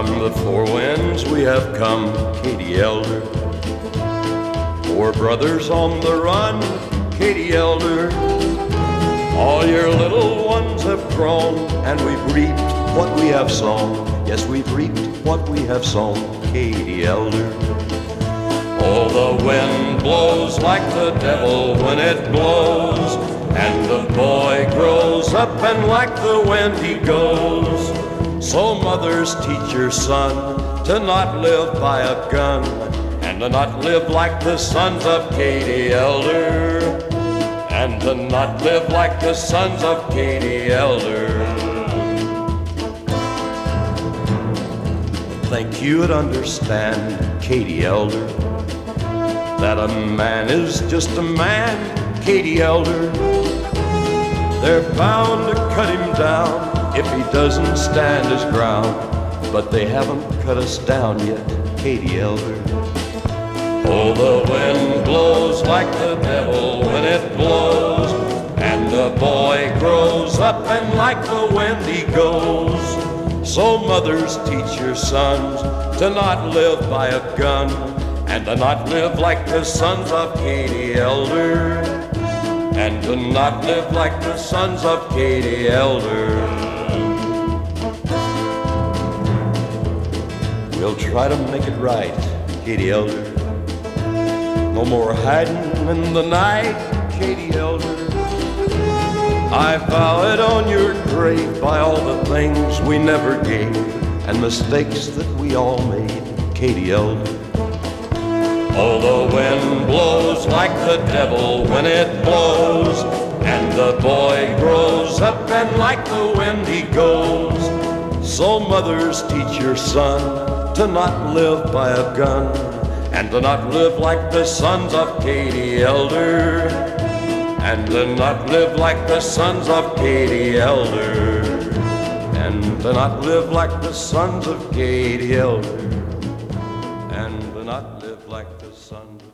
From the four winds we have come, Katie Elder. Four brothers on the run, Katie Elder. All your little ones have grown, and we've reaped what we have sown. Yes, we've reaped what we have sown, Katie Elder. Oh, the wind blows like the devil when it blows, and the boy grows up and like the wind he goes. So mothers, teach your son to not live by a gun, and to not live like the sons of Katie Elder, and to not live like the sons of Katie Elder. Think you'd understand, Katie Elder, that a man is just a man, Katie Elder. They're bound to cut him down if he doesn't stand his ground, but they haven't cut us down yet, Katie Elder. Oh, the wind blows like the devil when it blows, and the boy grows up and like the wind he goes. So mothers, teach your sons to not live by a gun, and to not live like the sons of Katie Elder, and to not live like the sons of Katie Elder. We'll try to make it right, Katie Elder. No more hiding in the night, Katie Elder. I vow it on your grave by all the things we never gave and mistakes that we all made, Katie Elder. Oh, the wind blows like the devil when it blows, and the boy grows up and like the wind he goes. So mothers, teach your son to not live by a gun, and to not live like the sons of Katie Elder, and to not live like the sons of Katie Elder, and to not live like the sons of Katie Elder, and to not live like the sons of